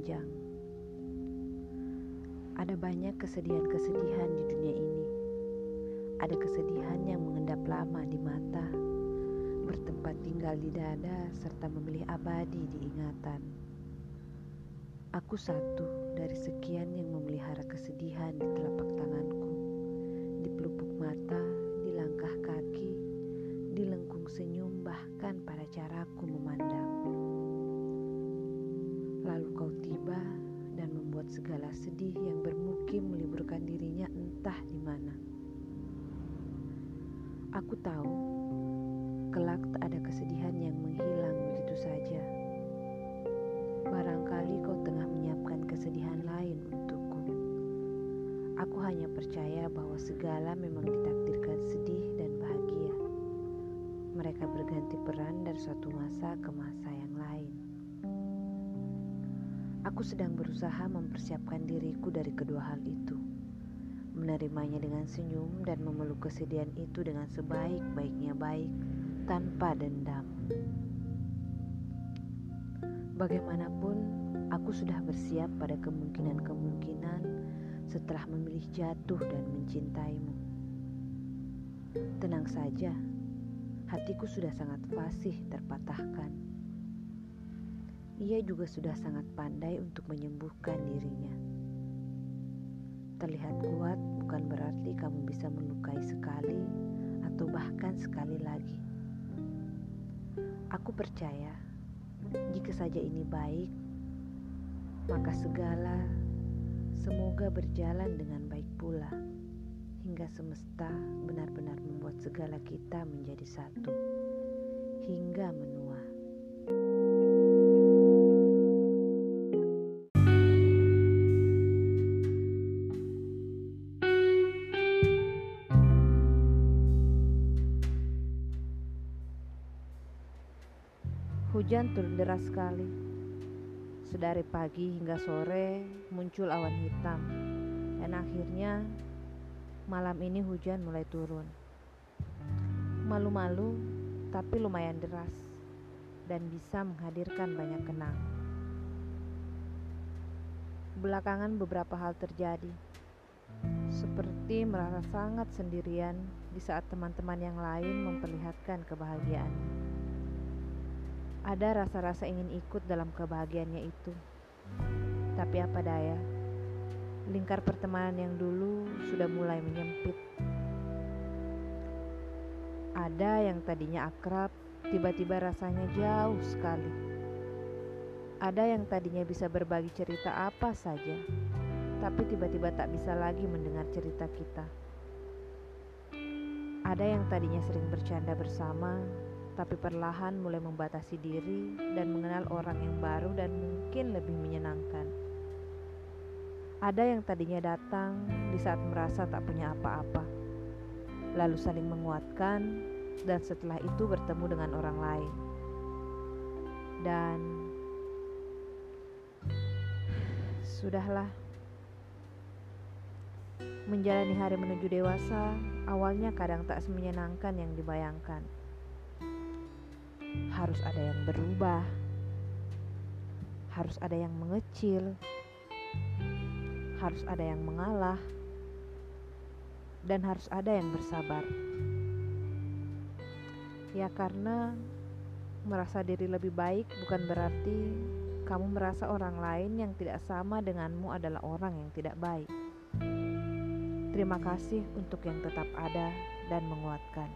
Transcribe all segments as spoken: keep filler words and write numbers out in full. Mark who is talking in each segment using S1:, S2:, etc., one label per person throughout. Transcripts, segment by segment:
S1: panjang. Ada banyak kesedihan-kesedihan di dunia ini. Ada kesedihan yang mengendap lama di mata, bertempat tinggal di dada, serta memilih abadi di ingatan. Aku satu dari sekian yang memelihara kesedihan di telapak tanganku, di pelupuk mata, di langkah kaki, di lengkung senyum, bahkan pada caraku memandang. Lalu kau tiba dan membuat segala sedih yang bermukim meliburkan dirinya entah di mana. Aku tahu, kelak tak ada kesedihan yang menghilang begitu saja. Barangkali kau tengah menyiapkan kesedihan lain untukku. Aku hanya percaya bahwa segala memang ditakdirkan sedih dan bahagia. Mereka berganti peran dari suatu masa ke masa yang lain. Aku sedang berusaha mempersiapkan diriku dari kedua hal itu, menerimanya dengan senyum dan memeluk kesedihan itu dengan sebaik-baiknya baik, tanpa dendam. Bagaimanapun, aku sudah bersiap pada kemungkinan-kemungkinan setelah memilih jatuh dan mencintaimu. Tenang saja, hatiku sudah sangat fasih terpatahkan. Ia juga sudah sangat pandai untuk menyembuhkan dirinya. Terlihat kuat bukan berarti kamu bisa melukai sekali atau bahkan sekali lagi. Aku percaya, jika saja ini baik, maka segala semoga berjalan dengan baik pula, hingga semesta benar-benar membuat segala kita menjadi satu, hingga menua. Hujan turun deras sekali. Sedari pagi hingga sore muncul awan hitam. Dan akhirnya malam ini hujan mulai turun. Malu-malu tapi lumayan deras dan bisa menghadirkan banyak kenang. Belakangan beberapa hal terjadi. Seperti merasa sangat sendirian di saat teman-teman yang lain memperlihatkan kebahagiaannya. Ada rasa-rasa ingin ikut dalam kebahagiaannya itu. Tapi apa daya, lingkar pertemanan yang dulu sudah mulai menyempit. Ada yang tadinya akrab, tiba-tiba rasanya jauh sekali. Ada yang tadinya bisa berbagi cerita apa saja, tapi tiba-tiba tak bisa lagi mendengar cerita kita. Ada yang tadinya sering bercanda bersama, tapi perlahan mulai membatasi diri dan mengenal orang yang baru dan mungkin lebih menyenangkan. Ada yang tadinya datang di saat merasa tak punya apa-apa, lalu saling menguatkan dan setelah itu bertemu dengan orang lain. Dan sudahlah, menjalani hari menuju dewasa awalnya kadang tak semenyenangkan yang dibayangkan. Harus ada yang berubah, harus ada yang mengecil, harus ada yang mengalah, dan harus ada yang bersabar. Ya, karena merasa diri lebih baik bukan berarti kamu merasa orang lain yang tidak sama denganmu adalah orang yang tidak baik. Terima kasih untuk yang tetap ada dan menguatkan.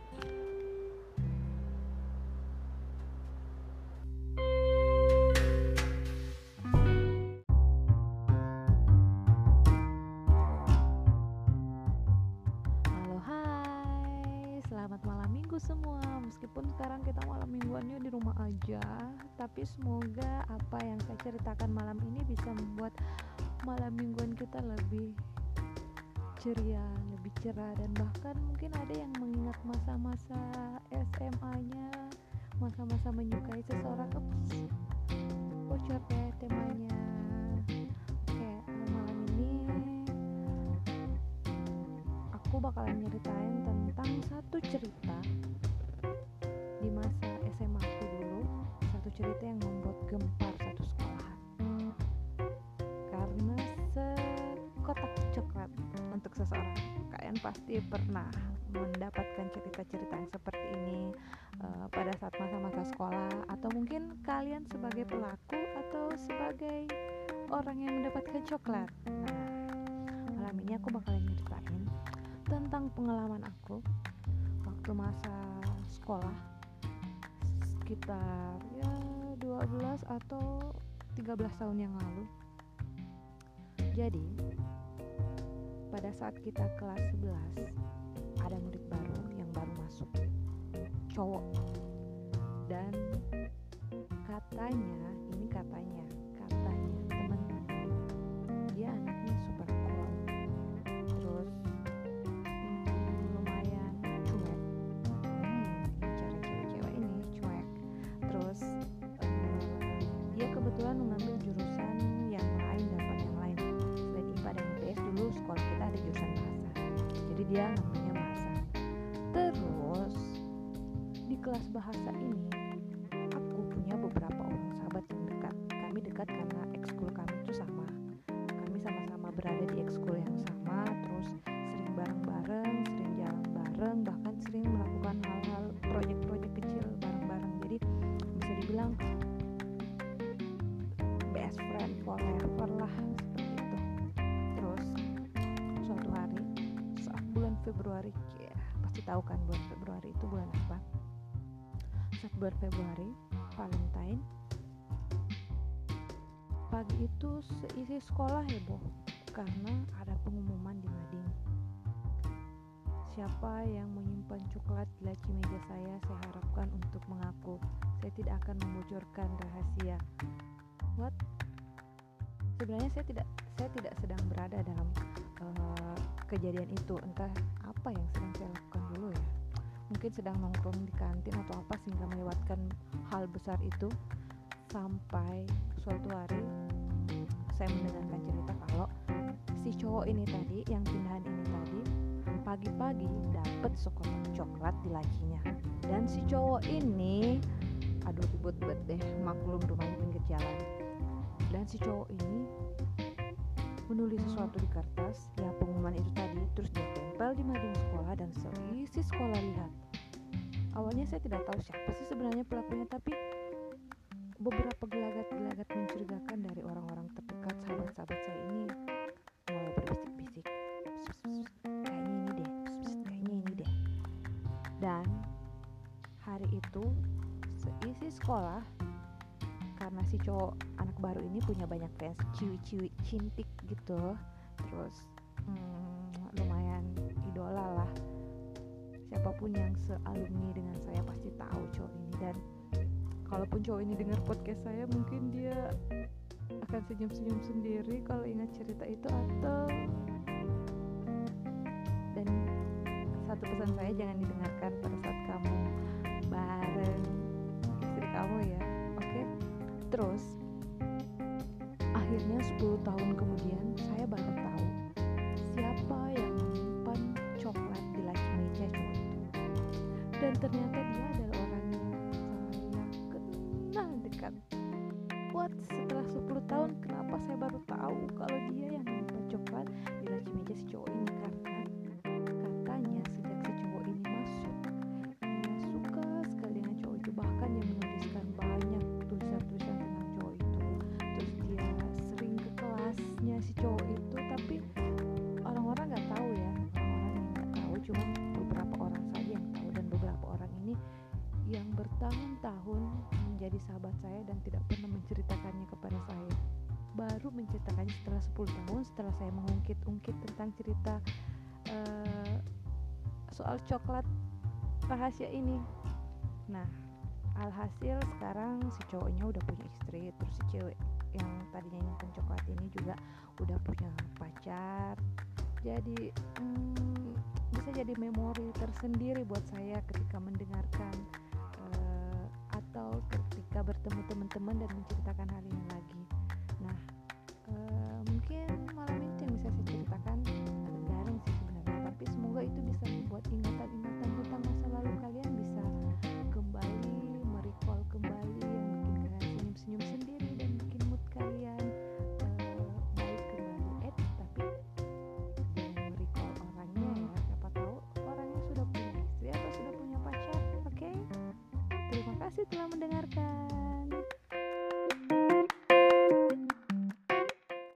S2: Selamat malam minggu semua. Meskipun sekarang kita malam mingguannya di rumah aja, tapi semoga apa yang saya ceritakan malam ini bisa membuat malam mingguan kita lebih ceria, lebih cerah, dan bahkan mungkin ada yang mengingat masa-masa S M A-nya, masa-masa menyukai seseorang. Ups, bocor deh temanya. Oke, malam ini aku bakalan nyeritain tentang satu cerita di masa S M A aku dulu, satu cerita yang membuat gempar satu sekolahan. pasti pernah mendapatkan cerita-cerita yang seperti ini uh, pada saat masa-masa sekolah, atau mungkin kalian sebagai pelaku atau sebagai orang yang mendapatkan coklat. Nah, malam ini aku bakalan ceritain tentang pengalaman aku waktu masa sekolah sekitar ya dua belas atau tiga belas tahun yang lalu. Jadi pada saat kita kelas sebelas, ada murid baru yang baru masuk, cowok. Dan katanya, ini katanya, katanya teman-teman, dia anaknya super cool. Terus hmm, lumayan cuek. Hmm, cara cewek-cewek ini cuek. Terus uh, dia kebetulan mengambil jurusan yang lain daripada yang lain. Selain I P A dan I P S, dulu sekolah kita ada jurusan bahasa. Jadi dia namanya bahasa. Terus di kelas bahasa ini aku punya beberapa orang sahabat yang dekat. Kami dekat karena ekskul kami itu sama. Kami sama-sama berada di ekskul yang sama. Terus sering bareng-bareng, sering jalan bareng, bahkan sering melakukan hal-hal proyek-proyek kecil bareng-bareng. Jadi bisa dibilang best friend forever lah, seperti itu. Terus suatu hari saat bulan Februari, ya pasti tahu kan bulan Februari itu bulan apa? Saat bulan Februari, Valentine, pagi itu seisi sekolah heboh karena ada pengumuman di mading. Siapa yang menyimpan coklat di laci meja saya, saya harapkan untuk mengaku. Saya tidak akan membocorkan rahasia. What? Sebenarnya saya tidak saya tidak sedang berada dalam uh, kejadian itu. Entah apa yang sedang saya lakukan dulu ya. Mungkin sedang nongkrong di kantin atau apa sehingga melewatkan hal besar itu. Sampai suatu hari saya mendengarkan cerita kalau si cowok ini tadi, yang pindahan ini tadi, pagi-pagi dapat sekotak coklat di lacinya. Dan si cowok ini, aduh ribut banget deh, maklum rumahnya pinggir jalan. Dan si cowok ini menulis sesuatu di kertas, ya pengumuman itu tadi, terus dia tempel di mading sekolah dan seisi sekolah lihat. Awalnya saya tidak tahu siapa sih sebenarnya pelakunya, tapi beberapa gelagat-gelagat mencurigakan dari orang-orang terdekat sahabat-sahabat saya ini mulai berbisik-bisik, kayaknya ini deh, kayaknya ini deh. Dan hari itu seisi sekolah, karena si cowok anak baru ini punya banyak fans ciwi-ciwi cintik gitu, terus hmm, lumayan idola lah. Siapapun yang sealumni dengan saya pasti tahu cowok ini. Dan kalaupun cowok ini dengar podcast saya, mungkin dia akan senyum-senyum sendiri kalau ingat cerita itu. Atau dan satu pesan saya, jangan didengarkan pada saat kamu bareng istri kamu ya. Oke. Terus akhirnya sepuluh tahun kemudian saya baru tahu siapa yang menyimpan coklat di laci meja cowok itu. Dan ternyata dia adalah orang yang saya kenal dekat. What? Setelah sepuluh tahun kenapa saya baru tahu kalau dia yang menyimpan coklat di laci meja si cowok ini? Karena katanya sejak si cowok ini masuk, dia suka sekali dengan cowok itu. Bahkan dia menuliskan banyak tulisan-tulisan tentang cowok itu. Terus dia sering ke kelasnya si cowok itu, tapi orang-orang nggak tahu ya. Orang-orang yang nggak tahu, cuma beberapa orang saja yang tahu. Dan beberapa orang ini yang bertahun-tahun menjadi sahabat saya dan tidak pernah menceritakannya kepada saya. Baru menceritakannya setelah sepuluh tahun, setelah saya mengungkit-ungkit tentang cerita uh, soal coklat rahasia ini. Nah, alhasil sekarang si cowoknya udah punya istri, terus si cewek yang tadinya nyimpen coklat ini juga udah punya pacar. Jadi hmm, bisa jadi memori tersendiri buat saya ketika mendengarkan uh, atau ketika bertemu teman-teman dan menceritakan hal ini lagi. Nah, uh, mungkin malam itu yang bisa saya ceritakan agak garing sih sebenarnya, tapi semoga itu bisa membuat ingatan-ingatan tentang masa lalu kalian bisa kembali merecall kembali, yang bikin kalian senyum-senyum sendiri dan bikin mood kalian uh, baik kembali. Eh tapi jangan merecall orangnya ya, kasih telah mendengarkan.